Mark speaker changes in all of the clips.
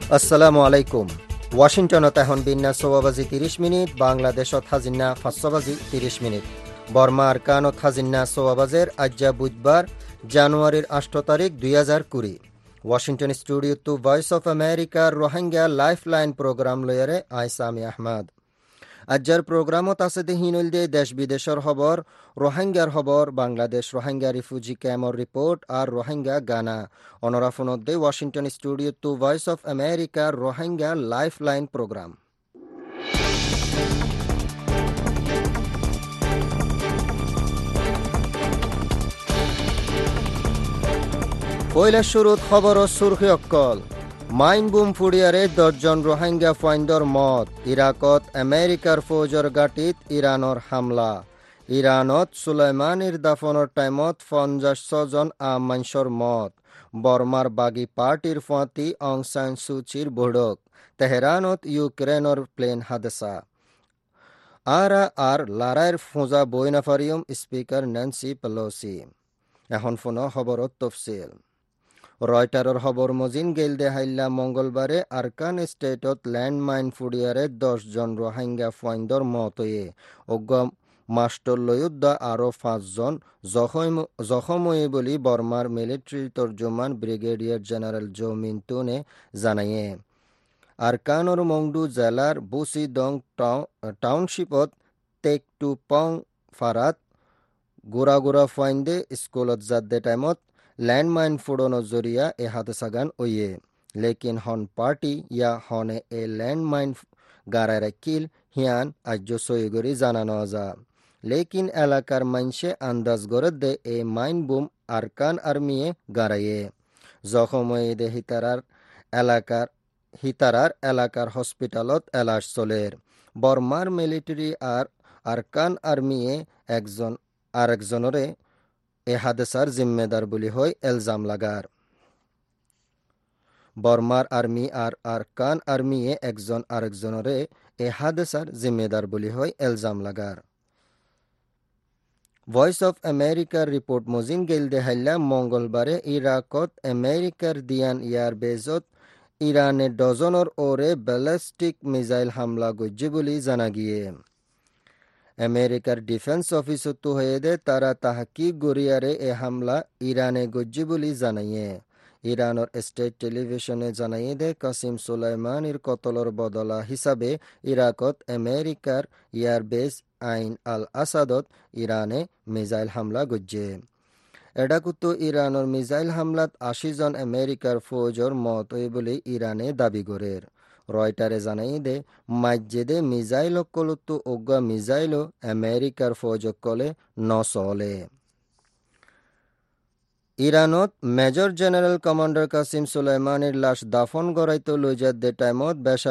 Speaker 1: আসসালামু আলাইকুম। ওয়াশিংটনত এখন বিন্যাস 6:30 বাংলাদেশত হাজিন্না 5:30 বর্মা আরকানত হাজিন্না 6 আজ্জা বুধবার জানুয়ারির 8 তারিখ 2020 Washington studio to voice of আমেরিকার রোহিঙ্গা লাইফলাইন প্রোগ্রাম লয়ারে আইসামি আহমদ আজ্জার প্রোগ্রামত আছে দে হিনুল দে দেশ বিদেশের খবর, রোহিঙ্গার খবর, বাংলাদেশ রোহিঙ্গা রিফিউজি ক্যাম্পর রিপোর্ট আর রোহিঙ্গা গানা অনরাফনত দে Washington studio to voice of আমেরিকার রোহিঙ্গা লাইফলাইন প্রোগ্রাম। পয়লা শুরুত খবর ও সুরখি অক্কল মাইন বুম ফুড়িয়ারে 10 জন রোহিঙ্গা ফাইন্দর মত, ইরাকত আমেরিকার ফৌজর গাটিত ইরানর হামলা, ইরানত সুলাইমানির দাফনের টাইমত 56 জন মানসর মত, বর্মার বাগি পার্টির ফাঁতি অং সান সুচির বৈঠক, তেহরানত ইউক্রেনর প্লেন হাদসা আর লারাইর ফোঁজা বইনাফারিয়ম স্পিকার ন্যান্সি পেলোসি। এখন ফোন খবরত তফসিল। রয়টারের খবর মজিন গেল দেহাইল্লা মঙ্গলবারে আরকান স্টেটত ল্যান্ডমাইন ফুডিয়ারে 10 জন রোহিঙ্গা ফাইন্দর মতয়ে অজ্ঞ মাস্টর লয়ুদ্ধা আরও 5 জন জখম হয়ে বলি বর্মার মিলিটারি তর্জমান ব্রিগেডিয়ার জেনারেল জো মিন্টুনে জানাইয়ে। আরকানর মংডু জেলার বুসিদং টাউনশিপত টেক টু পং ফারাত গুড়া ফাইন্দে স্কুলত যাদ্দে টাইমত ল্যান্ডমাইন ফুডনৰ জরিয়া এ হাদসাগান ওয়ে, লেকিন হন পার্টি ইয়া হনে এ ল্যান্ডমাইন গাড়ায় রাখিল হিয়ান আজ্য সইগরি জানানো যা, লেকিন এলাকার মাইনসে আন্দাজ গরদ দে এ মাইন বুম আরকান আর্মিয়ে গাড়াইয়ে। জখম হয়ে দে হিতারার এলাকার হসপিটালত এলাশ চলের। বর্মার মিলিটারি আর আরকান আর্মিয়ে আরেকজনরে এ হাদসার জিম্মেদার বলি হয় এলজাম লাগার। বর্মার আর্মি আর আরকান আর্মিয়ে একজন আরেকজনরে এ হাদসার জিম্মেদার বলি হয় এলজাম লাগার। ভয়েস অফ আমেরিকার রিপোর্ট মজিন গেল দেহাইল্লা মঙ্গলবারে ইরাকত আমেরিকার দিয়ান এয়ারবেজত ইরানে ডজনের ওরে ব্যালিস্টিক মিসাইল হামলা গজ্জে বলি জানা গিয়ে। আমেরিকার ডিফেন্স অফিসত হয়ে দে তারা তাহাকিক গরিয়ারে এ হামলা ইরানে গজ্জি বলি জানাইয়ে। ইরানের স্টেট টেলিভিশনে জানাইয়ে দে কাসিম সুলাইমানির কতলর বদলা হিসাবে ইরাকত আমেরিকার এয়ারবেস আইন আল আসাদত ইরানে মিসাইল হামলা গজ্জে। এডাকুতো ইরানের মিসাইল হামলাত 80 জন আমেরিকার ফৌজর মত হয়ে বলে ইরানে দাবি করের। রয়টারে জানাই দে মাজ্জেদে মিসাইল কলতো ওগা মিসাইলও আমেরিকার ফৌজক কলে নচলে। ইরানত মেজর জেনারেল কমান্ডার কাসিম সুলাইমানির লাশ দাফন গড়াইতো লইজাত দে টাইমত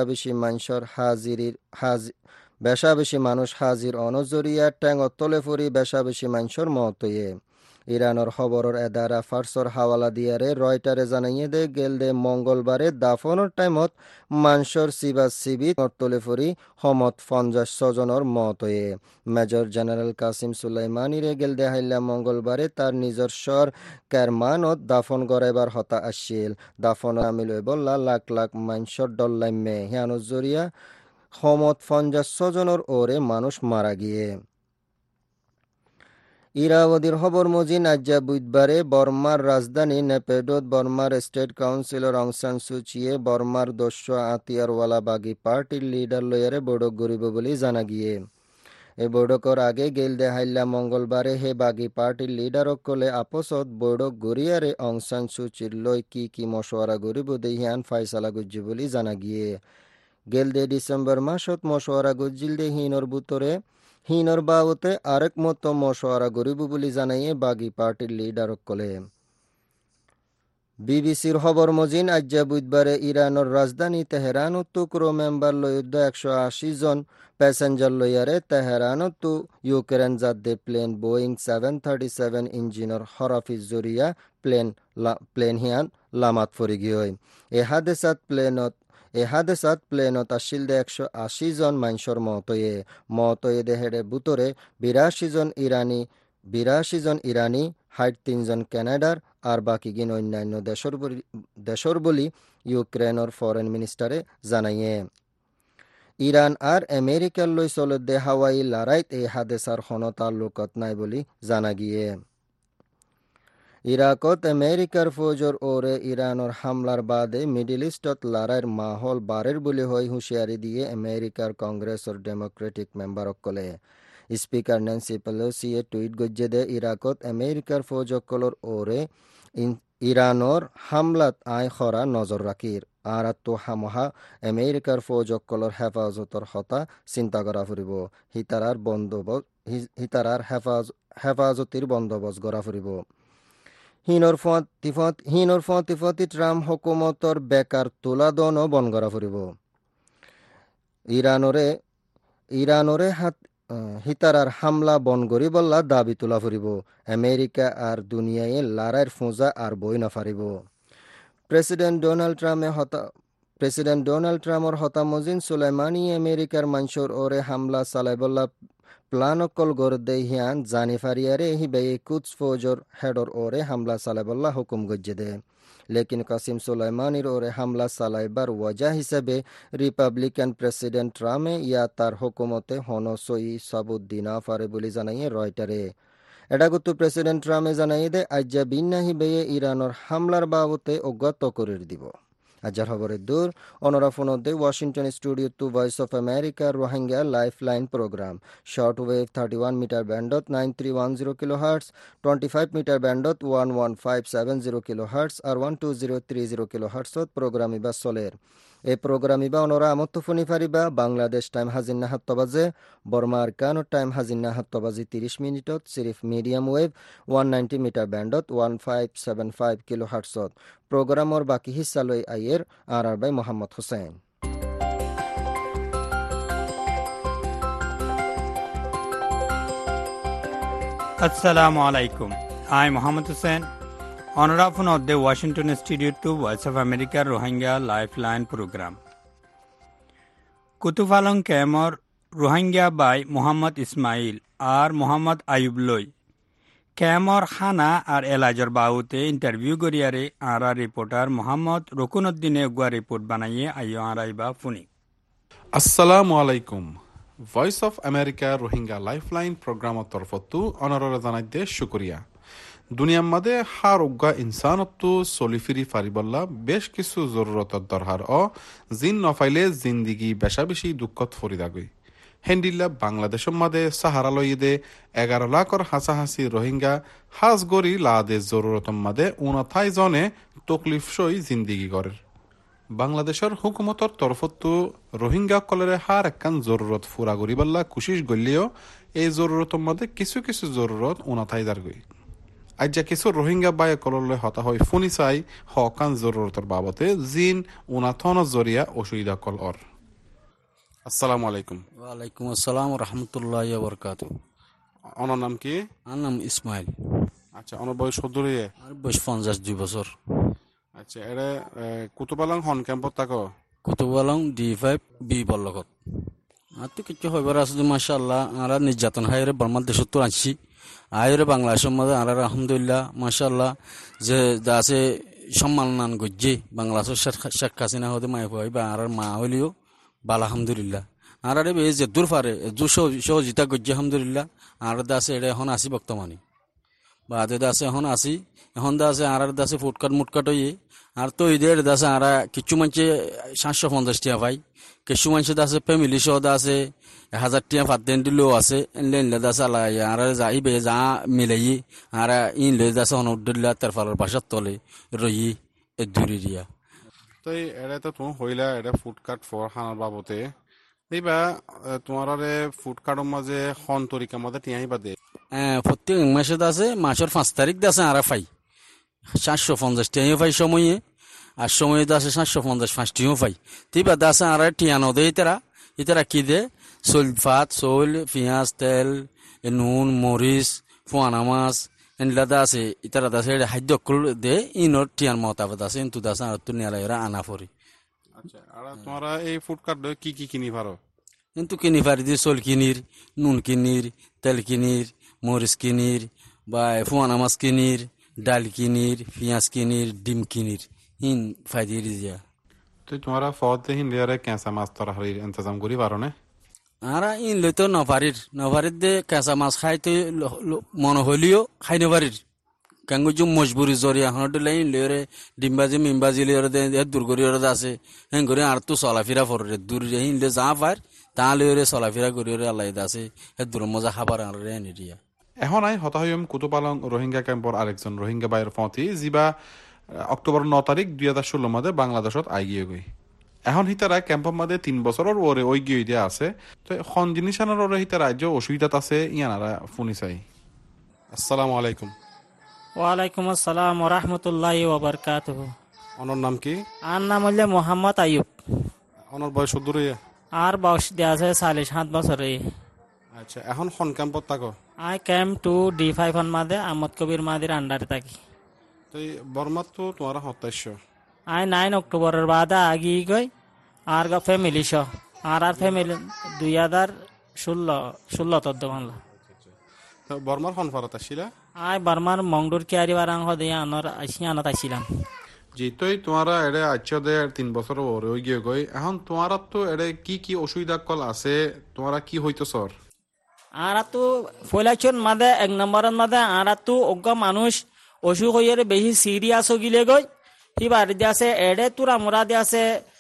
Speaker 1: বেশা বেশি মানুষ হাজির অনজরিয়া ট্যাং অতলে ফুরি বেশা মানুষের মতয়ে। ইরানের খবরের এদারা ফার্সর হাওয়ালা দিয়ারে রয়টারে জানাইয়ে দে গেল দে মঙ্গলবারে দাফনের টাইমত মানসর সিবি অতলে ফুরি সমত 56 জনের মতয়ে। মেজর জেনারেল কাসিম সুলাইমানিরে গেল দে হাইল্লা মঙ্গলবারে তার নিজস্বর কেরমানত দাফন গড়াইবার হতা আসছিল। দাফন আমিল বললা লাখ লাখ মানসর ডল্লাইমে হিয়ানজরিয়া সমত 50 জনের ওরে মানুষ মারা গিয়ে। ইরাবদির খবর মজিন আজ্জা বুধবারে বর্মার রাজধানী নেপেডোত বর্মার স্টেট কাউন্সিলর অং সান সুচিয়ে বর্মার 200 আতিয়ারওয়ালা বাগি পার্টির লিডার লয়ারে বৈঠক গরিব বলে জানা গিয়ে। এই বৈঠকর আগে গেল দেহাইল্লা মঙ্গলবারে হে বাগি পার্টির লিডার অকলে আপসত বৈঠক গরিয়ারে অং সান সুচির লয় কি মশওয়ারা গরিব দেহিয়ান ফাইসালা গুজ্জি বলে জানা গিয়ে। গেল দে ডিসেম্বর মাসত মশওয়ারা গজ্জিল দে হিনর বাবতে আরেক মতো মশওয়ারা গরিব বলে জানাইয়ে বাগি পার্টির লিডার কলে। বিবিসির খবর মজিন আজ্জা বুধবারে ইরানের রাজধানী তেহরানত ক্রো মেম্বার লয়ুদ্ধ 180 জন প্যাসেঞ্জার লইয়ারে তেহরানত ইউক্রেন যাদ্দে প্লেন বোয়িং 737 ইঞ্জিনের হরাফিজ জরিয়া প্লেন হিয়ান লামাত ফরি গিয়ে। এ হাদেসাত প্লেনত আসিল দে 180 জন মানুষের মতয়ে দেহেরে বুতরে 82 জন ইরানি 3 জন কানাডার আর বাকি গিন অন্যান্য দেশর বলি ইউক্ৰেইনৰ ফৰেন মিনিষ্টাৰে জানায়ে ইৰাণ আর আমেরিকার লৈ চলতে হাওয়াই লড়াইত এই হাদেসার কোনো তাল্লুকত নাই বলি জানা গিয়ে ইরাকত আমেরিকার ফৌজর ওরে ইরানের হামলার বাদে মিডল ইস্টত লড়াইয়ের মাহল বাড়ের বলে হয় হুঁশিয়ারি দিয়ে আমেরিকার কংগ্রেসের ডেমোক্রেটিক মেম্বার অকলে স্পিকার ন্যান্সি পেলোসিয়ে টুইট গজ্জে দে ইরাকত আমেরিকার ফৌজকলর ওরে ইরানোর হামলাত আয় খরা নজর রাখির আর তো হামহা আমেরিকার ফৌজকলর হেফাজতর হতা চিন্তা করা ফুরিব হিতারার হেফাজতির বন্দোবস্ত করা ফুরিব হিনর ফতি ট্রাম্প হুকুমতর বেকার তোলাদনও বন করা ফুরিব ইরানরে হিতারার হামলা বন করি বল্লা দাবি তোলা ফুরিব আমেরিকা আর দুনিয়ায় লড়াইয়ের ফোঁজা আর বই না ফারিব প্রেসিডেন্ট ডোনাল্ড ট্রাম্পর হতামজিন সুলাইমানি আমেরিকার মানসুর ওরে হামলা চালাইবল্লা প্লানকল গড়দে হিয়ান জানি ফারিয়ারে হিবে কুদস ফৌজর হেডর ওরে হামলা চালাইবল্লা হুকুম গজ্জে দে লেকিন কাসিম সুলাইমানির ওরে হামলা চালাইবার ওয়াজা হিসেবে রিপাবলিকান প্রেসিডেন্ট ট্রাম্পে ইয়া তার হুকুমতে হনসই সাবুত দিনা ফারে বলে জানাইয়ে রয়টারে এডাগুত্তু প্রেসিডেন্ট ট্রাম্পে জানাইয়ে দে আজ্জা বিন্না হিবে ইরানোর হামলার বাবতে অজ্ঞাত করে দিব আজার খবরের দূর অনরাফনদে Washington studio to voice of America Rohingya lifeline programme short wave 31 metre ব্যান্ডত 9310 কিলোহার্টজ 25 মিটার ব্যান্ডত 11570 কিলোহার্টজ আর 12030 কিলোহার্টজত প্রোগ্রাম ইবা চলের এই প্রোগ্রাম ইবা অনরা আমত্ত ফোনি ফারিবা বাংলাদেশ টাইম হাজিন্না 7 বাজে বর্মা আরকান টাইম হাজিন্না 7 বাজে 30 মিনিটত সিরিফ মিডিয়াম ওয়েভ 190 মিটার ব্যান্ডত 1575 কিলোহার্টজত প্রোগ্রামর বাকি হিস্সা লই আইয়ের আর বাই Mohammad Hossain
Speaker 2: Assalamu alaikum. I am Muhammad Hussain. Honorable of the Washington Studio to Voice of America Rohingya Lifeline Program. Kutufalong Kemor Rohingya by Muhammad Ismail আর Muhammad Ayub Loy. Kemor Hana আর এলাজর বাউতে interview করিয়ারে আরা reporter Mohammad রকুনউদ্দিনে গুয়া report বানাইয়ে আইও আরাইবা ফুনি।
Speaker 3: আসসালামু আলাইকুম। Voice of America Rohingya lifeline প্রোগ্রামর তরফতু অনররা জানাই দে শুকরিয়া। দুনিয়ার মাঝে হার উগ্গা ইনসানত্তু চলিফিরি ফারিবল্লা বেশ কিছু জরুরতর দরহার জিন নফাইলে জিন্দিগি বেশা বেশি দুঃখত ফরিদাগই হেন্ডিল্লা বাংলাদেশের মাঝে সাহারা লইদে 11 লাখর হাসাহাসি রোহিঙ্গা হাজ গরি লাদে জরুরতর মাঝে 29 জনে তকলিফ সই জিন্দিগি করে বাংলাদেশের হুকুমতর তরফতো রোহিঙ্গা কলরে হার একখান জরুরত ফুরা গরিবাল্লা কুশিস গলিও এই জরুরতর মধ্যে কিছু কিছু জরুরত 29 দার গই আজ যা কিছু রোহিঙ্গা বায়ে কললে হতা হয় ফুনি চাই হকান জরুরতর বাবতে জিন 29 জরিয়া অসুবিধা কল অর। আসসালামু আলাইকুম।
Speaker 4: ওয়ালাইকুম আসসালাম রহমতুল্লাহি ওয়া বারাকাতুহু।
Speaker 3: ওনার নাম কি?
Speaker 4: আমার নাম ইসমাইল।
Speaker 3: আচ্ছা, ওনার বয়স কত?
Speaker 4: আর বয়স 52 বছর।
Speaker 3: আচ্ছা, এরা কুতুবালাং হন ক্যাম্পত থাকো?
Speaker 4: কুতুবালাং D5 বি বল্লকত। আর তো কিছু হইবার আছে মাশাআল্লাহ। আর নির্যাতন হায়রে বাংলাদেশ তো আনছি আয়রে বাংলাদেশের মধ্যে আর আলহামদুলিল্লাহ মাশাআল্লাহ যে আছে সম্মাননান গজ্জে বাংলাদেশের শেখ হাসিনা হতে মাই হই বা আর মা হইলিও বাল আলহামদুলিল্লাহ। আর আরে যে দূর পারে সহজিতা গজ্জে আলহামদুলিল্লাহ। আর দাসে এটা এখন আসি বর্তমানে বা দাসে এখন আসি এখন দাসে আর দাসে ফুটকাট মুটকাট হইয়ে আর তো ঈদের দাসে আর কিছু মানুষে 750 টাকা পাই, কিছু মানুষে দাসে ফ্যামিলি সহ দাসে 1000 টাকা ফাতেন দিলেও আছে এনলে দাসে আলাই আর যাইবে যা মিলাই আর ইনলে দাসে অনুদ্দুল্লাহ তার ফালার বাসার তলে রই এ দূরি দিয়া।
Speaker 3: তো এটা তো তুমি হইলা এটা ফুটকাট ফর হানার বাবতে এইবা তোমার ফুটকাটের মাঝে হন তরিকার মধ্যে টিয়াই বাদে
Speaker 4: প্রত্যেক মাসে আছে মাসের 5 তারিখ আছে আর পাই 750 টাকা পাই সময়ে আর সময়ে আছে 750 টাকা পাই তিবা দাসে আর টিয়ানো দে ইতারা কি দে সলফাত সোল পেঁয়াজ তেল নুন মরিচ ফুয়ানা মাছ এনলা দাসে ইতারা দাসে খাদ্য দে ইনর টিয়ান মতাবত আছে কিন্তু দাসে আর তো নিয়ালা আনা পড়ি।
Speaker 3: আচ্ছা, আর তোমরা এই ফুডকার্ট কি কি কিনি পারো?
Speaker 4: কিন্তু কিনি পারি দিয়ে চল কিনির, নুন কিনির, তেল কিনির, মরিচ কিনির বা ফুয়ানা মাছ কিনির, ডাল কিনির, পেঁয়াজ কিনির, ডিম কিনির ইন ফাইদির দিয়া।
Speaker 3: তো তোমরা ফতে হিন্দিয়ারে ক্যাঁচা মাছ তরকারির ইন্তজাম করি পারো না?
Speaker 4: আরা ইন লইতো নভারির দে কাঁচা মাছ খাইতে মনে হইলিও খাই নভারির কাঙ্গুজু মজবুরি জরিয়া হনটে লাইন লইরে ডিমবাজি মিমবাজি লইরে দে দূরগরি ওরে আছে হেন করে আর তো চলাফেরা ফরে দূর হিন লে যা পার তা লইরে চলাফেরা করি ওরে আল্লাহ আছে হে দূর মজা খাবার আর রে নিদিয়া।
Speaker 3: এখন আই হতাহয়ম কুতুপালং রোহিঙ্গা ক্যাম্পর আরেকজন রোহিঙ্গা বাইর ফতি যিবা অক্টোবর 9 তারিখ 2016 মাদে বাংলাদেশত আই গিয়ে গই। এখন হিতারা ক্যাম্পর মাদে 3 বছরের ওরে ওই গিয়ে দিয়া আছে। তো খন জিনিসানোর ওরে হিতা রাজ্য অসুবিধাত আছে ইয়ানারা ফুনি চাই। আসসালামু আলাইকুম।
Speaker 5: ওয়ালাইকুম আসসালাম ওয়া রাহমাতুল্লাহি ওয়া বারাকাতুহু।
Speaker 3: অনর নাম কি?
Speaker 5: আর নাম হইলে মোহাম্মদ আইয়ুব।
Speaker 3: অনর বয়স দূরে?
Speaker 5: আর বয়স দেয়া আছে 7.5 বছরে।
Speaker 3: আচ্ছা, এখন খন ক্যাম্পত থাকো?
Speaker 5: Eye camp two D5 on মাদে আহমদ কবির মাদির আন্ডারে থাকি।
Speaker 3: তো বর্মাত তো তোমার হতাশ?
Speaker 5: আই 9 অক্টোবরের বাদে আগি গই আর গা ফ্যামিলি সহ আর ফ্যামিলি 2016 তদ্দ বাংলা।
Speaker 3: বর্মার খন ফারত আসিলা?
Speaker 5: আই বার্মার মংডুর কিয়ারি বারাংহ দিয়ে আনত আইছিলাম।
Speaker 3: জি, তো তোমারা এড়ে আচ্ছা দে 3 বছর ওরে ওই গিয়ে গই। এখন তোমারা তো এড়ে কি কি অসুবিধা কল আছে, তোমারা কি হইতো সর?
Speaker 5: আর তো ফলাইছন মাদে 1 নম্বরের মাদে আর তো অজ্ঞ মানুষ অসুখ হইয়ে বেশি সিরিয়াস গিলে গই হিবার দিয়াছে এড়ে তুরা মুরা দিয়াছে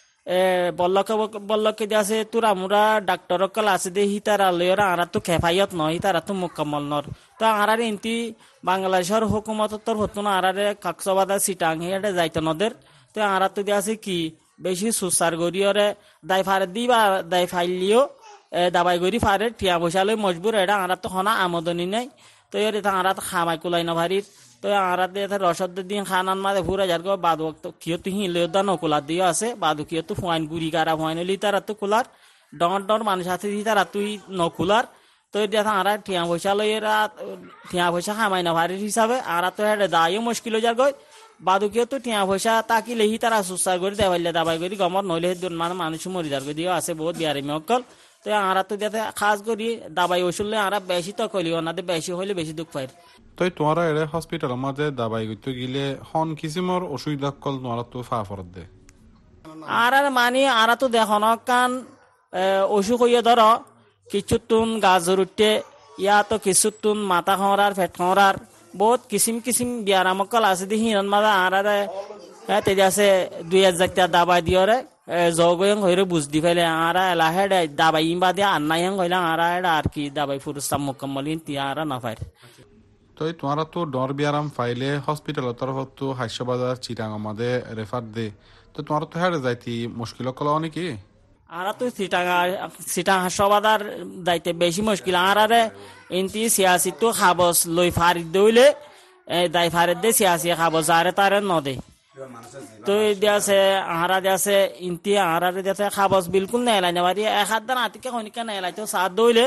Speaker 5: বল্লকে দিয়াছে তুরা মুরা ডাক্তার কল আছে দে হিতারা লইরা আর তো খেফাইয়ত নয় হিতারা তো মুকাম্মল নর। তো আরারে ইন্তি বাংলাদেশের হুকুমত তোর হতো না আরারে কাকসবাদা সিটাং হিয়ারে যাইতো নদের। তো আর তো দিয়াছে কি বেশি সুসার গরিয়রে দায় ফারে দিবা দায় ফাইলিও দাবাই গরি ফারে টিয়া পয়সা লই মজবুর এটা আর তো হনা আমদনি নাই। তো এর আর খামাই কুলাই না ভারির। তো আর রসদ দিন খানান মাঝে ঘুরে যার বাদ কিয় তো হিলেদা নকুলার দিয়ে আছে বাদু কিয় তো ফুয়াইন গুড়ি কারা ফুয়াইন লি তারা তো কুলার ডর মানুষ আছে তারা তুই নকুলার। তো এটা আর টিয়া পয়সা লই এরা টিয়া পয়সা খামাই না ভারির হিসাবে আর তো হেঁটে দায়ও মুশকিল হয়ে যার গই বাদু কিয় তো টিয়া পয়সা তাকিলে হি তারা সুসার করে দেওয়াইলে দাবাই করি গমর নইলে মানে মানুষ মরি যার দিয়ে আছে বহুত বিয়ারি মক্কল। তো আর তো যাতে খাস করি দাবাই ওষুধলে আর বেশি তো কলিও না বেশি হইলে বেশি দুঃখ পাই।
Speaker 3: তো তোমারা এড়ে হসপিটাল মাঝে দাবাই করতে গিলে হন কিসিমর অসুবিধা কল তোমারা তো ফা ফরত দে
Speaker 5: আর মানি আর তো দেখো কান অসুখ হইয়া ধর কিছুতুন গাজর উঠতে ইয়া তো কিছুতুন মাথা খরার পেট খরার বহুত কিসিম বিয়ারামকল আছে দি হিরন মাদা আর তেজাছে 2000 দাবাই দিয়রে জগয়ং হইরে বুঝ দি ফেলে আর এলাহে দাবাই ইম্বা দিয়া আন্নাইং হইলা আর কি দাবাই ফুরুস্তাম মুকাম্মলিন তিয়ারা না পায়।
Speaker 3: তো তোমারা তো ডর বিয়ারাম ফাইলে হসপিটাল তরফ তো হাস্যবাজার চিটাং আমাদের রেফার দে। তো তোমারা তো হেরে যাইতি মুশকিল কল অনেকি
Speaker 5: আর তো সিটাং হাস্যবাজার যাইতে বেশি মুশকিল আর ইন্তি সিয়াসি তো খাবস লই ফারি দইলে দাই ফারে দে সিয়াসি খাবস আরে তারে নদে। তো দিয়াছে আহারা দিয়াছে ইন্তি আহারে দিয়াছে খাবস বিলকুল নেলাই নেবারি এক হাত দান আতিকে হনিকা নেলাই তো সাত দইলে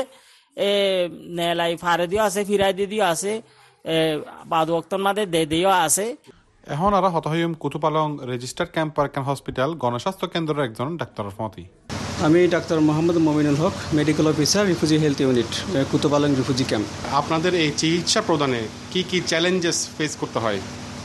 Speaker 5: নেলাই ফারে দিও আছে ফিরাই দিও আছে বাদ ওক্তর মাঝে দিও আছে।
Speaker 3: এখন আর হতাহয়ম কুতুপালং রেজিস্টার ক্যাম্প পার্কান হসপিটাল গণস্বাস্থ্য কেন্দ্রের একজন ডাক্তারের ফতি।
Speaker 6: আমি ডাক্তার Mohammad Mominul Haque, medical officer, refugee health unit, Kutupalong refugee camp.
Speaker 3: আপনাদের এই চিকিৎসা প্রদানে কি কি চ্যালেঞ্জেস ফেস করতে হয়?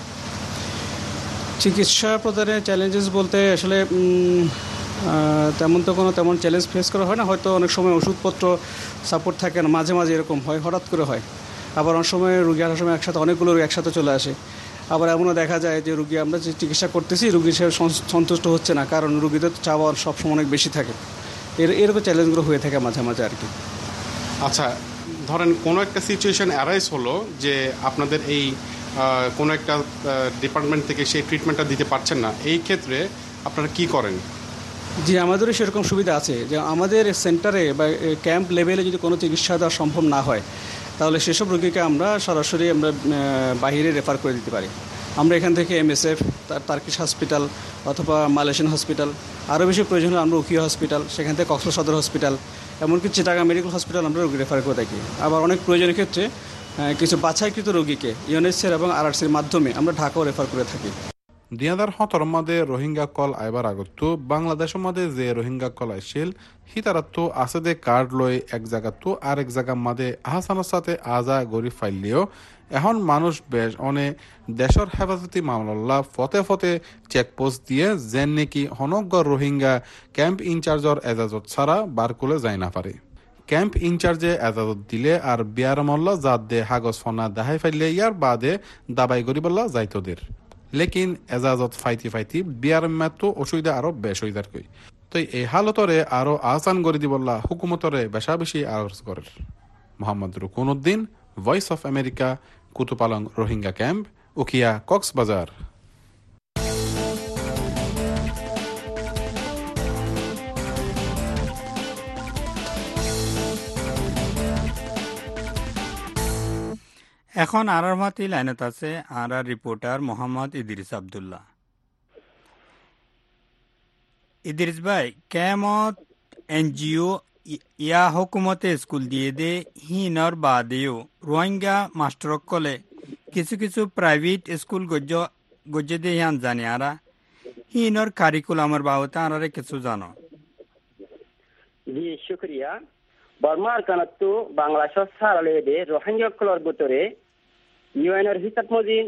Speaker 6: চিকিৎসা প্রদানে চ্যালেঞ্জেস বলতে আসলে তেমন চ্যালেঞ্জ ফেস করা হয় না। হয়তো অনেক সময় ওষুধপত্র সাপোর্ট থাকে না, মাঝে মাঝে এরকম হয়, হঠাৎ করে হয়। আবার অনেক সময় রুগী আসার সময় একসাথে অনেকগুলো রোগী একসাথে চলে আসে। আবার এমনও দেখা যায় যে রুগী আমরা যে চিকিৎসা করতেছি রুগী সে সন্তুষ্ট হচ্ছে না, কারণ রুগীদের চাওয়া সবসময় অনেক বেশি থাকে। এরকম চ্যালেঞ্জগুলো হয়ে থাকে মাঝে মাঝে আর কি।
Speaker 7: আচ্ছা, ধরেন কোনো একটা সিচুয়েশন অ্যারাইজ হলো যে আপনাদের এই কোনো একটা ডিপার্টমেন্ট থেকে সেই ট্রিটমেন্টটা দিতে পারছেন না, এই ক্ষেত্রে আপনারা কি করেন?
Speaker 6: জি, আমাদেরও সেরকম সুবিধা আছে যে আমাদের সেন্টারে বা ক্যাম্প লেভেলে যদি কোনো চিকিৎসা দেওয়া সম্ভব না হয় তাহলে সেসব রোগীকে আমরা সরাসরি বাইরে রেফার করে দিতে পারি। আমরা এখান থেকে MSF, টার্কিশ হসপিটাল অথবা মালয়েশিয়ান হসপিটাল, আরও বেশি প্রয়োজন হলে আমরা উকিয়া হসপিটাল, সেখান থেকে কক্সবাজার সদর হসপিটাল, এমনকি চিটাগাং মেডিকেল হসপিটাল আমরা রোগী রেফার করে থাকি। আবার অনেক প্রয়োজনের ক্ষেত্রে কিছু বাছাইকৃত রোগীকে UNHCR এবং RRCর মাধ্যমে আমরা ঢাকাও রেফার করে থাকি।
Speaker 3: 2017 মাদে রোহিঙ্গা কল আইবার আগতো বাংলাদেশের মাদে যে রোহিঙ্গা কল আইছিল হিতারাতো আছে দে কার্ড লই এক জায়গাতো আর এক জায়গা মাদে আহসানের সাথে আজা গরি ফাইলিও এখন মানুষ বেশ অনে দেশের হেফাজতি মামলা ফতে ফতে চেকপোস্ট দিয়ে যেন নাকি হনগর রোহিঙ্গা ক্যাম্প ইনচার্জর এজাজত ছাড়া বার করে যায় না পারে। ক্যাম্প ইনচার্জে এজাজত দিলে আর বিয়ার মল্লা জাত দে হাগজ ফনা দেখাই ফাইলে ইয়ার বাদে দাবাই গরিবল্লা যাইতদের লেকিন এজাজত ফাইতি ফাইতি বিয়ার মেতো অসুবিধা আরো বেশ হইদার কই তো এই হালতরে আরো আসান করে দিবল্লা হুকুমতরে বেশা বেশি আরজ করে। Mohammad Rukon Uddin, voice of America, Kutupalong Rohingya camp, Ukhia, Cox's Bazar.
Speaker 2: এখন আরার মাতি লাইনত আছে আরার reporter Mohammad Idris Abdullah. Idris ভাই, কেমত এনজিও ইয়া হুকুমতে স্কুল দিয়ে দে হিনর বাদেও রোহিঙ্গা মাস্টার কলে কিছু কিছু প্রাইভেট স্কুল গজ্জে দিয়ে হিয়ান জানি আরা হিনর কারিকুলামের বাবতে আরারে কিছু জানো?
Speaker 8: জি শুক্রিয়া। বর্মার কানাত্তু বাংলাদেশ সারালে রোহিঙ্গা কলর ভিতরে ইউএনএর হিসাব মজিন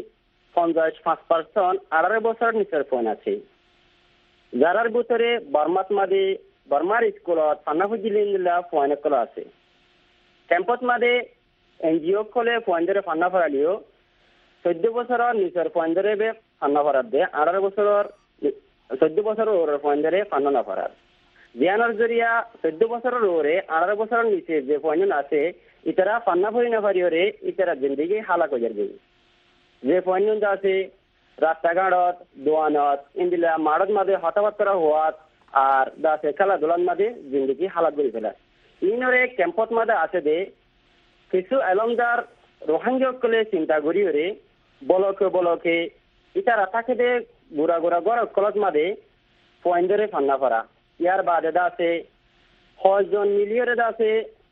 Speaker 8: 55% 18 বছর নিচের ফোন আছে যারার ভিতরে বর্মার স্কুলত ফান্নাফুজিলিন্দা ফোন কল আছে ক্যাম্পত মাদে এনজিও কলে ফোন ধরে ফান্না ফরালিও 14 বছরের নিচের ফোন ধরে ফান্না ফরার দে 18 বছরের 14 বছরের ওর ফোন ধরে ফান্না না ফরার জ্ঞানের জরিয়া 14 বছরের ওরে 18 বছরের নিচে যে ফোন আছে ইতারা ফান্না ফরি না ফারিওরে ইতারা জিন্দেগি হালাক হয়ে যাবে। যে ফোন আছে রাস্তাঘাটত দোয়ানত ইন্দিলা মারত মাঝে হতাহত করা হওয়াত আর দাসে খেলাধুলার মাঝে জিন্দেগি হালাক করে ফেলা ইনরে ক্যাম্পত মাঝে আছে দে কিছু এলমদার রোহিঙ্গা কলে চিন্তা করিওরে বলকে ইতারা থাকে দে গুড়া গড় কলত মাঝে ফোন ধরে ফান্না ফরা ইয়ার বাদে আছে 6 জন মিলিয়রে আছে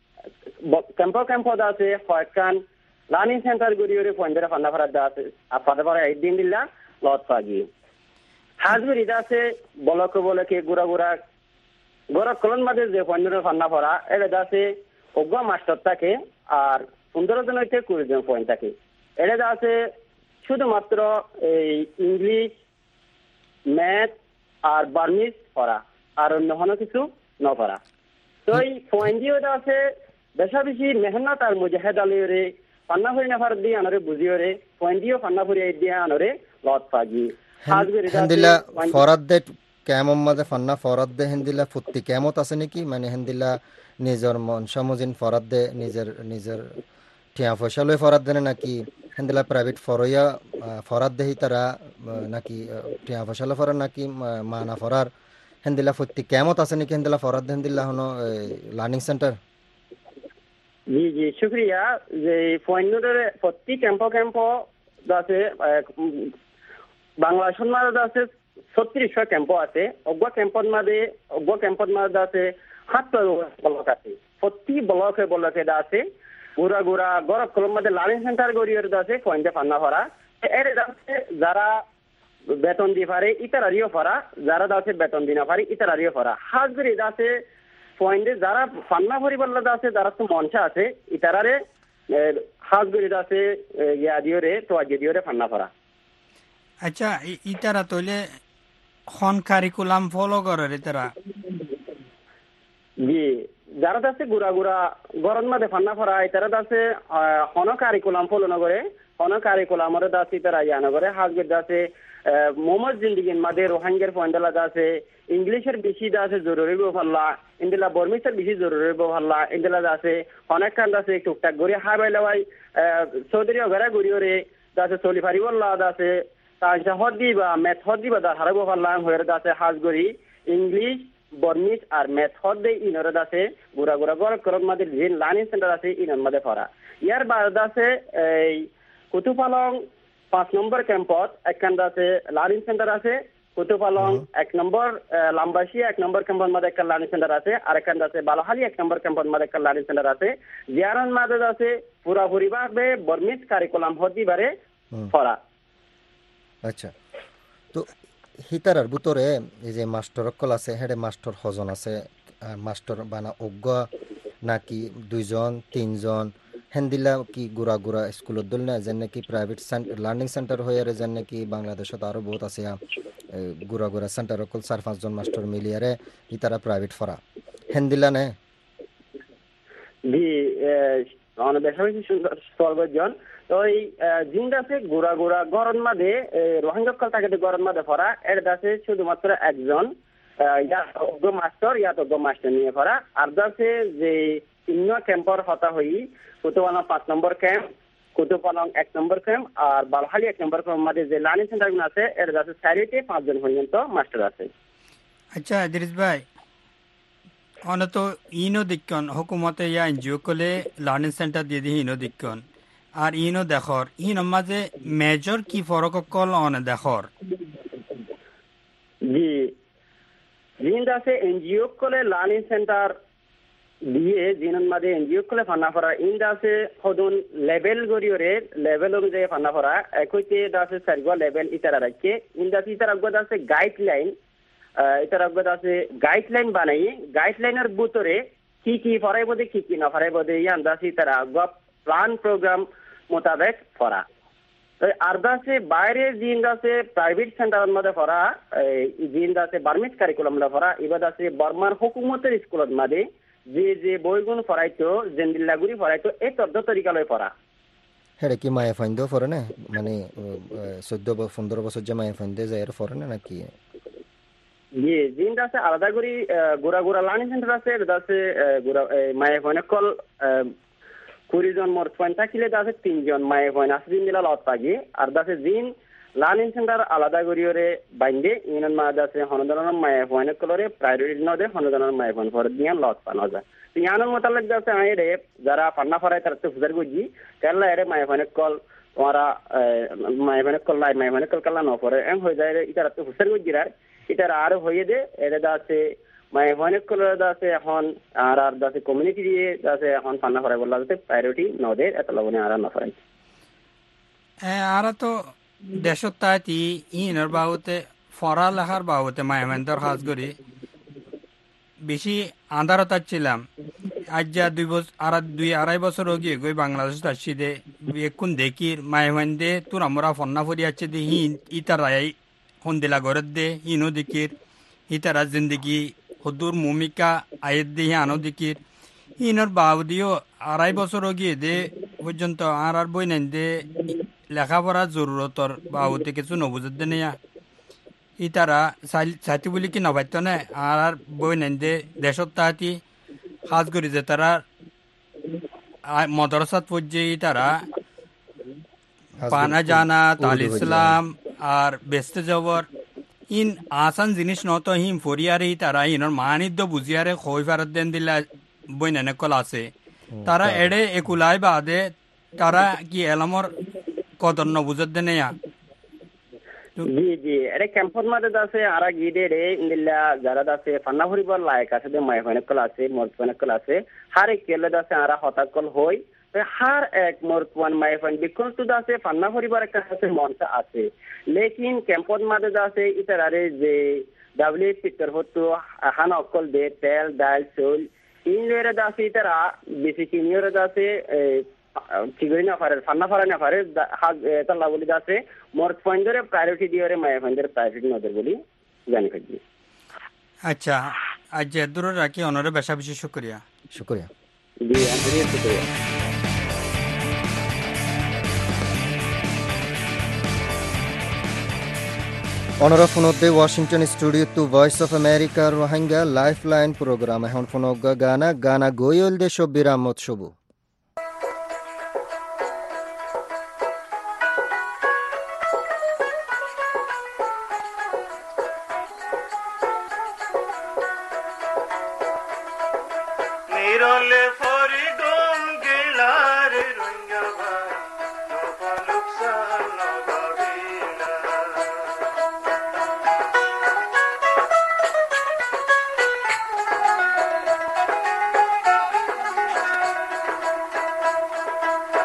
Speaker 8: ক্যাম্প আছে কয়েকখান লার্নিং সেন্টার গড়িয়ে ফোন ধরে ফান্না ফরা আছে আপাতত পরে একদিন দিলা লত পাগি হাজবেরি আছে বলকে গুড়া কলন মাঝে যে ফোন ধরে ফান্না ফরা এটা আছে অজ্ঞা মাস্টার থাকে আর 15 জন হইতে 20 জন ফোন থাকে এটা আছে শুধুমাত্র এই ইংলিশ ম্যাথ আর বার্মিজ পড়া আর অন্য কোনো কিছু ন পড়া তো এই ফোন দিয়ে আছে বেশা বেশি মেহনত আর মুজাহেদ আলিওরে ফান্না ফরি না ফার দিয়ে আনরে বুঝিওরে ফোন দিয়ে ফান্না ফরি দিয়ে আনরে লত পাগি
Speaker 1: হেন্দিলা ফরাদ দে কেমন মাঝে ফান্না ফরাদ দে হেন্দিলা ফুত্তি কেমত আছে নাকি মানে হেন্দিলা নিজের মন সমজিন ফরাদ দে নিজের ঠিয়া পয়সা লই ফরাদ দেনে নাকি হেন্দিলা প্রাইভেট ফরইয়া ফরাদ দেহি তারা নাকি ঠিয়া পয়সা লই ফরার নাকি মানা ফরার হেন্দিলা ফুত্তি কেমত আছে নাকি হেন্দিলা ফরাদ দে হেন্দিলা হনো লার্নিং সেন্টার?
Speaker 8: জি জি শুক্রিয়া। যে ফোনের প্রতি ক্যাম্প আছে বাংলাদেশের মাঝে আছে 3600 ক্যাম্প আছে অজ্ঞ ক্যাম্পত মাঝে আছে 7 ব্লক আছে প্রতি ব্লকে আছে গুড়া গড় কলম মাঝে লার্নিং সেন্টার গড়িয়ে আছে ফোনটা ফান্না ফরা এর আছে যারা বেতন দিয়ে পারে ইতারারিও ফরা যারা আছে বেতন দিনা পারে ইতারারিও ফরা হাজরি আছে পয়েন্টে যারা ফান্না পরিবার আছে যারা তো মঞ্চা আছে ইতারারে হাজরি আছে ইয়া দিওরে তো আগে দিওরে ফান্না ফরা।
Speaker 2: আচ্ছা ইতারা তইলে খন কারিকুলাম ফলো করে ইতারা?
Speaker 8: জি যারা আছে গুড়া গরম মাঝে ফান্না ফরা ইতারা আছে হন কারিকুলাম ফলো না করে হন কারিকুলামরে আছে ইতারা ইয়া না করে হাজরি আছে মোহাম্মদ জিন্দিগির মাঝে রোহিঙ্গার পয়েন্টলা আছে ইংলিশের বেশি আছে জরুরি ব্যবহারলা ইন্দিলা বর্মিসের বেশি জরুরি ব্যবহারলা ইন্দিলা আছে অনেক কান্ড আছে টুকটাক গড়ি হাবাই লাগাই চৌধুরী অগারা গড়িওরে আছে চলি ফারি বললা আছে তাহলে হদ্দি বা ম্যাথ হদ্দি বা তার হারাবো পারলাম হয়ে আছে হাজগড়ি ইংলিশ বর্মিস আর ম্যাথ হদ্দে ইনরে আছে গুড়া গড় করত মাঝে যে লার্নিং সেন্টার আছে ইনর মাঝে পড়া ইয়ার বাদ আছে এই কুতুপালং 5 নম্বর ক্যাম্পত একখান আছে লার্নিং সেন্টার আছে কুতুপালং 1 নম্বর লাম্বাসি 1 নম্বর ক্যাম্পের মধ্যে একটা লার্নিং সেন্টার আছে আর একখান আছে বালাহালি 1 নম্বর ক্যাম্পের মধ্যে একটা লার্নিং সেন্টার আছে জিয়ারন মাঝে আছে পুরাপুরি ভাবে বর্মিস কারিকুলাম হদ্দি বারে পড়া।
Speaker 1: আচ্ছা তো হিতারার ভিতরে এই যে মাস্টার অকল আছে হেডে মাস্টার হজন আছে মাস্টার বানা অজ্ঞ নাকি 2জন 3জন হেন্দিলা কি গুড়া গুড়া স্কুলত দল না যেন নাকি প্রাইভেট লার্নিং সেন্টার হয়ে আর যেন নাকি বাংলাদেশত আরো বহুত আছে গুড়া গুড়া সেন্টার অকল 4-5জন মাস্টার মিলিয়ারে ইতারা প্রাইভেট ফরা হেন্দিলা নে
Speaker 8: জি বেসামরিক সর্বজন তো এই জিন্দাসে গুড়া গুড়া গরম মাঝে রোহিঙ্গা তাকে গরম মাঝে ফরা এর দাসে শুধুমাত্র একজন মাস্টার মাস্টার নিয়ে ফরা আর দাসে যে তিন ক্যাম্পর হতা হই কুতুবানা 5 নম্বর ক্যাম্প কুতুবানা 1 নম্বর ক্যাম্প আর বালহালি 1 নম্বর ক্যাম্প মাঝে যে লার্নিং সেন্টার গুলো আছে এর দাসে চারিতে 5 জন পর্যন্ত মাস্টার আছে।
Speaker 2: আচ্ছা ইদ্রিস ভাই অনত ইনো দিকন হুকুমতে ইয়া এনজিও কলে লার্নিং সেন্টার দিয়ে দি ইনো দিকন আর ইনো দেখর ইন মাঝে মেজর কি ফরক কল অন দেখর
Speaker 8: জি জিন্দাসে এনজিও কলে লার্নিং সেন্টার দিয়ে জিনন মাঝে এনজিও কলে ফান্না ফরা ইন্দাসে হদুন লেভেল গরিয়রে লেভেল অনুযায়ী ফান্না ফরা একইতে দাসে সারগো লেভেল ইতারা রাখে ইন্দাসে ইতারা গদ আছে গাইডলাইন ইতারা গদ আছে গাইডলাইন বানাই গাইডলাইনের ভিতরে কি কি ফরাইব দে কি কি না ফরাইব দে ইন্দাসে ইতারা গপ প্ল্যান প্রোগ্রাম মোতাবেক ফরা আরদাসে বাইরে জিন্দাসে প্রাইভেট সেন্টারের মধ্যে ফরা জিন্দাসে বার্মিজ কারিকুলাম ফরা এবার আছে বর্মার হুকুমতের স্কুলের মাঝে যে যে বইগুণ ফরাইতো জেন্দিল্লাগুড়ি ফরাইতো এই তদ্দ তরিকালয় ফরা
Speaker 1: হেডে কি মায়ে ফাইন্দ ফরে না মানে 14-15 বছর যে মায়ে ফাইন্দে যায় এর ফরে না নাকি
Speaker 8: জি জিন্দাসে আলাদা করে গোড়া গোড়া লার্নিং সেন্টার আছে দাসে গোড়া মায়ে ফাইনে কল 20 জন মোর পয়েন্ট থাকিলে দাসে 3 জন মায়ে ফাইন আছে দিন দিলা লত পাগি আর দাসে জিন লার্নিং সেন্টার আলাদা করিওরে বাইন্দে ইনন মা দাসে হনদরন মায়ে ফাইনে কলরে প্রায়োরিটি নদে হনদরন মায়ে ফাইন ফর দিয়া লত পানা যায় তো ইয়ানোর মোতালেক দাসে আইরে যারা পান্না ফরাই তার তো ফুজার গজি কেলা এরে মায়ে ফাইনে কল তোমারা মায়ে ফাইনে কল লাই মায়ে ফাইনে কল কালা ন পরে এম হয়ে যায় ইতার তো ফুজার গজিরার ইতার আর হয়ে দে এরে দাসে মায়ে ফাইনে কল দাসে এখন আর দাসে কমিউনিটি দিয়ে দাসে এখন পান্না ফরাই বললা দাসে প্রায়োরিটি নদে এত লবনে আর না ফরাই
Speaker 2: আর তো দেশত তাই ইনর বাহুতে ফরা লেখার বাহুতে মায়ামেন্দর হাজ করি বেশি আন্ধারত ছিলাম আজ যা 2-2.5 বছর গিয়ে গই বাংলাদেশ আসছি দে এখন দেখি মায়ামেন্দে তোর আমরা ফন্না ফরি আছে দে ইতারাই হন্দিলা গরত দে ইনো দিকির ইতারা জিন্দগি হদুর ভূমিকা আয়ের দিয়ে আনো দিকির ইনর বাহুদিও 2.5 বছর গিয়ে দে পর্যন্ত আর বই নেন দে লেখাপড়া জরুরতর বাহুতে কিছু নবুঝত দেয়া ইতারা সাথী বলি কি নবাইত না আর বই নেন দে দেশত তাহাতি সাজ করি যে তারা মদরসাত পর্যায়ে তারা পানা জানা তাল ইসলাম আর বেস্তে যাবর ইন আসান জিনিস নত হিম ফরিয়ারে তারা ইনর মানিদ্য বুঝিয়ারে খই ফেরত দেন দিলা বই নেনে কল আছে তারা এডে একুলাই বাদে তারা কি এলামর কদর নবুঝত দেয়া
Speaker 8: জি জি এরে ক্যাম্পর মাঝে দাসে আরা গিডে রে ইন্দিল্লা যারা দাসে ফান্না ভরিবার লায়ক আছে দে মাই ফাইনাকল আছে মরফাইনাকল আছে হার এক কেলে দাসে আরা হতাকল হই হার এক মরফান মাই ফাইন বিকল টু দাসে ফান্না ভরিবার একটা আছে মনটা আছে লেকিন ক্যাম্পর মাঝে দাসে ইতারারে যে ডাব্লিউ পিক্টর হতো হান অকল দে তেল ডাল চুল ইনলেরে দাসে ইতারা বেশি কিনিয়রে দাসে ঠিকই না পারে ফান্না ফারা না পারে তাল্লা বলি দাসে মোর পয়েন্টরে প্রায়োরিটি দিয়ে মায়া পয়েন্টের প্রায়োরিটি নদের বলি জানি ফেলছি।
Speaker 2: আচ্ছা আজ দূর রাখি অনরে বেশা বেশি শুকরিয়া
Speaker 1: শুকরিয়া
Speaker 8: জি আন্তরিক শুকরিয়া।
Speaker 1: অনরা ফোনতে Washington studio to voice of America Rohingya lifeline programme এখন ফোন গানা গানা গোয়ল দে শব্বির আহমদ সবু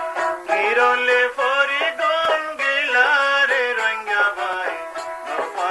Speaker 9: Nirole fori gom gilare ranga vai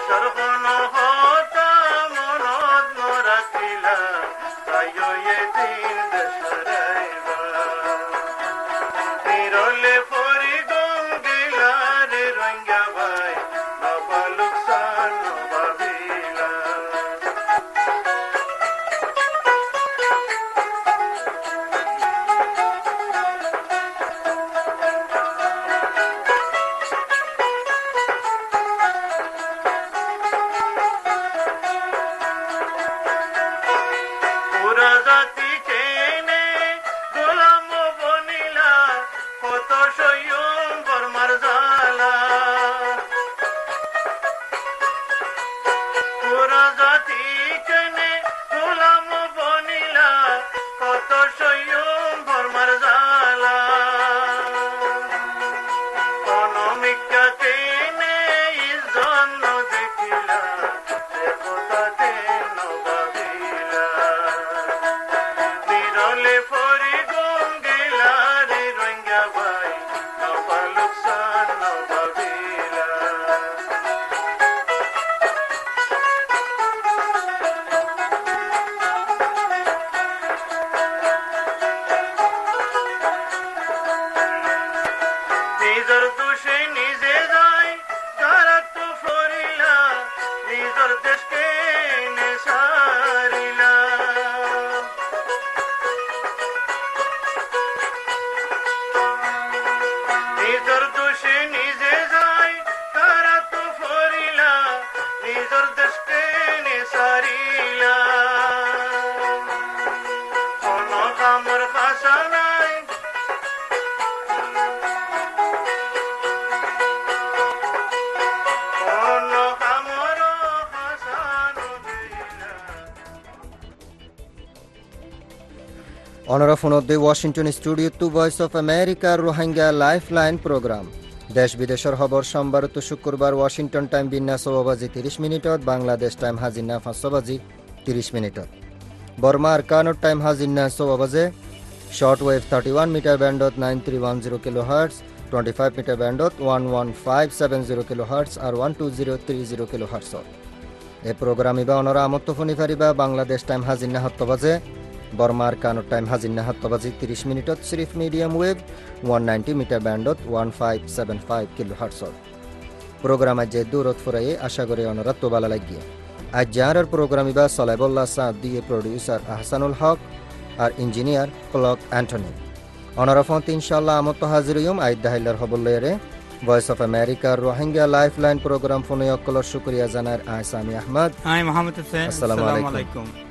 Speaker 1: অনরা ফোনদ্দে Washington studio to voice of America Rohingya lifeline programme দেশ বিদেশের খবর সোমবার তো শুক্রবার ওয়াশিংটন টাইম বিন্যাস 9:30 মিনিটত বাংলাদেশ টাইম হাজিনা 5:30 মিনিটত বর্মা আরকানোর টাইম হাজিনা 9 বাজে শর্ট ওয়েভ 31 মিটার ব্যান্ডত 9310 কিলোহার্টজ 25 মিটার ব্যান্ডত 11570 কিলোহার্টজ আর 12030 কিলোহার্টজ এই প্রোগ্রাম ইবা অনরা আমত্ত ফোনি ফারিবা বাংলাদেশ টাইম হাজিনা 7 বাজে বর্মা আরকানোর টাইম হাজিনা 7:30 মিনিটত সিরিফ মিডিয়াম ওয়েভ 190 মিটার ব্যান্ডত 1575 কিলোহার্টজ প্রোগ্রাম আজ দূরত ফুরাই আশা করি অনরা তো ভালো লাগিয়ে আজ জাহারের প্রোগ্রাম ইবা সলাইবুল্লাহ সাদ দিয়ে প্রডিউসার আহসানুল হক আর ইঞ্জিনিয়ার ক্লক অ্যান্টনি অনরা ফোন ইনশাআল্লাহ আমত হাজির হইম আইদ দাহিলার খবরলয়রে voice of America Rohingya lifeline programme ফোনে অকলর শুকরিয়া জানার আহসানি আহমদ
Speaker 2: মোহাম্মদ হোসেন আসসালামু আলাইকুম।